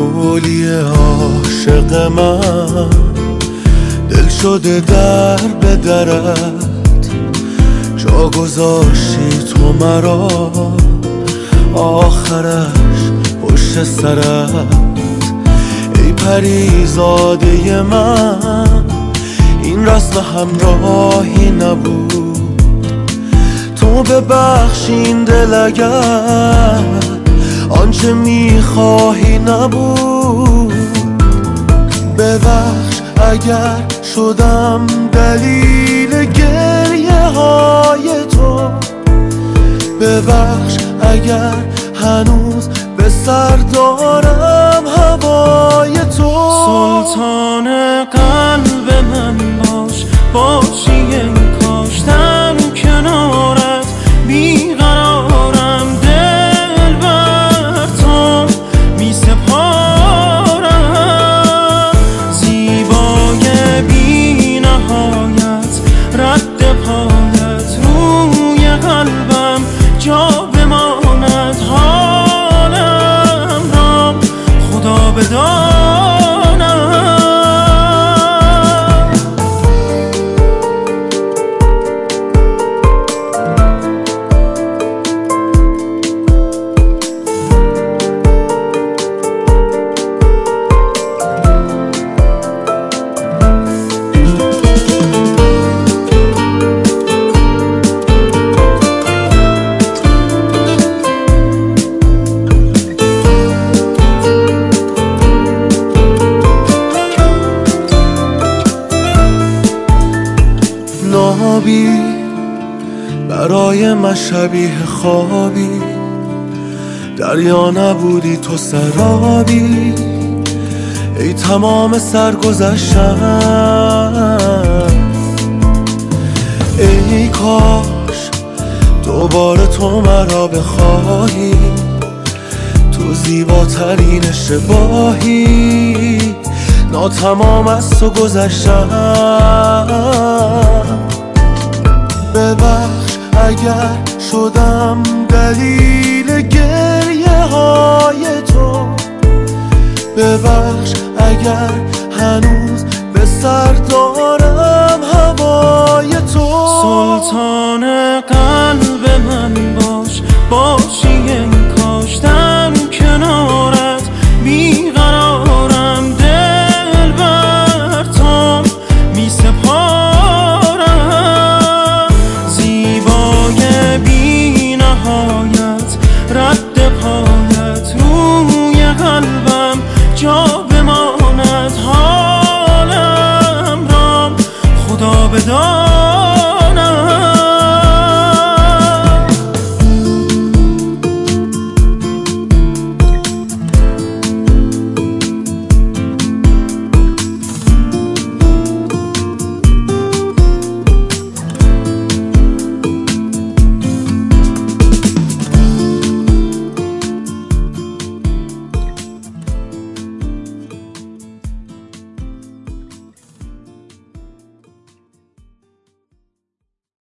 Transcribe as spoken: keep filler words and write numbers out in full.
گلی عاشق من دل شده در به درت، جا گذاشتی تو مرا آخرش پشت سرت. ای پریزاده من این رسم همراهی نبود، تو ببخش این دل اگر آنچه میخواهی نبود. ببخش اگر شدم دلیل گریه های تو، ببخش اگر هنوز به سر دارم هوای تو. سلطان قلب من باش، باشی ای کاشتم کنارت بیقرارم، دل بر تو می سپارم. زیبای بی نهایت رد پایت روی قلبم جا بماند، حالم را خدا بداند. نابی برای من شبیه خوابی، دریا نبودی تو سرابی. ای تمام سرگذشتم، ای کاش دوباره تو مرا بخواهی. تو زیباترین اشتباهی، ناتمام از تو گذشتم. ببخش اگر شدم دلیل گریه های تو، ببخش اگر هنوز به سر دارم هوای تو. سلطان قلب من باش، باش